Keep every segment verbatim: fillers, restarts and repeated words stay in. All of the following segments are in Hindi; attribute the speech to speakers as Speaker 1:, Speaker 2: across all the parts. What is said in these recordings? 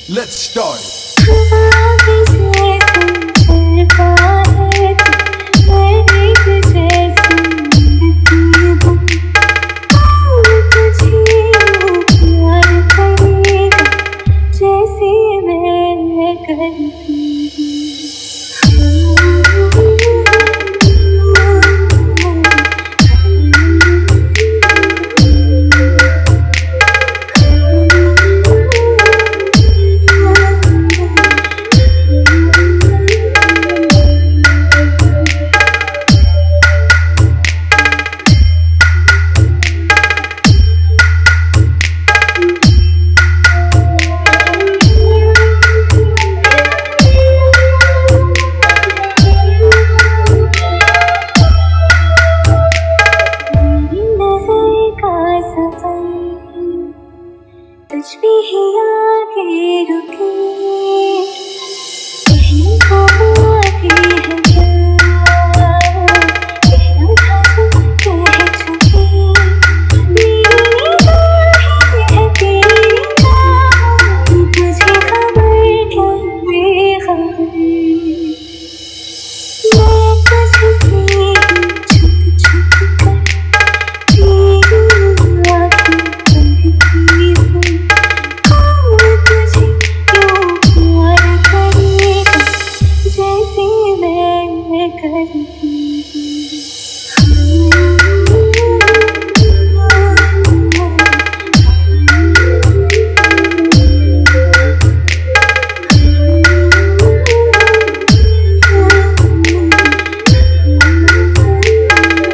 Speaker 1: Let's start it.
Speaker 2: कुछ भी ही आगे रुके कहने को आगे है क्या कहना था जो कह चुके मेरी निगाहें है तेरी निगाहों तुझे खबर क्या बेखबर मैं तुझसे ही छुप छुप कर तेरी आँखें बंधती हूँ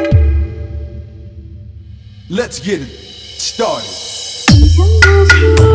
Speaker 1: Let's get it started.